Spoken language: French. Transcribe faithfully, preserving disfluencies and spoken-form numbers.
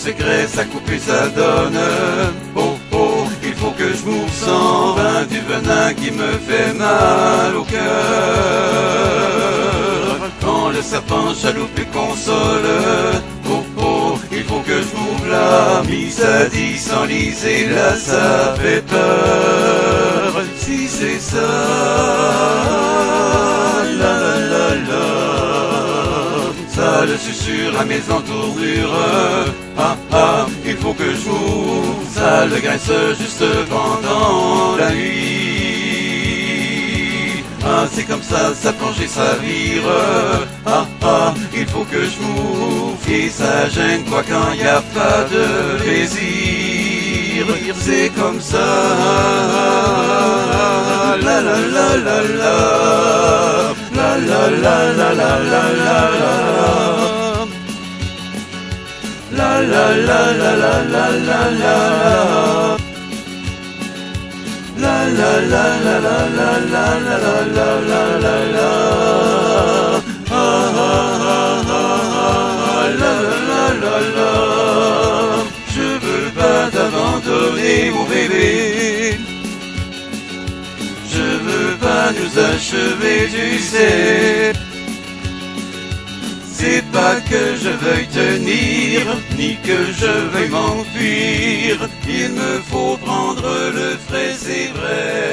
secret, ça coupe et ça donne. Oh oh, il faut que je m'ouvre sans vain du venin qui me fait mal au cœur. Quand le serpent chaloupe et console, oh oh, il faut que je m'ouvre là. Mi ça dit sans liser, là ça fait peur. Si c'est ça, la la la la, ça le susurre à mes entournures. Ah ah, il faut que je m'ouvre, ça le graisse juste pendant la nuit. Ah, c'est comme ça, ça plonge et ça vire. Ah ah, il faut que je m'ouvre, et ça gêne quoi quand y a pas de plaisir. C'est comme ça, la la la la la, la la la la la la la la, la la la la la la la la, la la la la la la la la la la la la, ah ah ah ah, la la la la. Je veux pas t'abandonner mon bébé, je veux pas nous achever, tu sais. C'est pas que je veuille tenir, ni que je veuille m'enfuir. Il me faut prendre le frais, c'est vrai.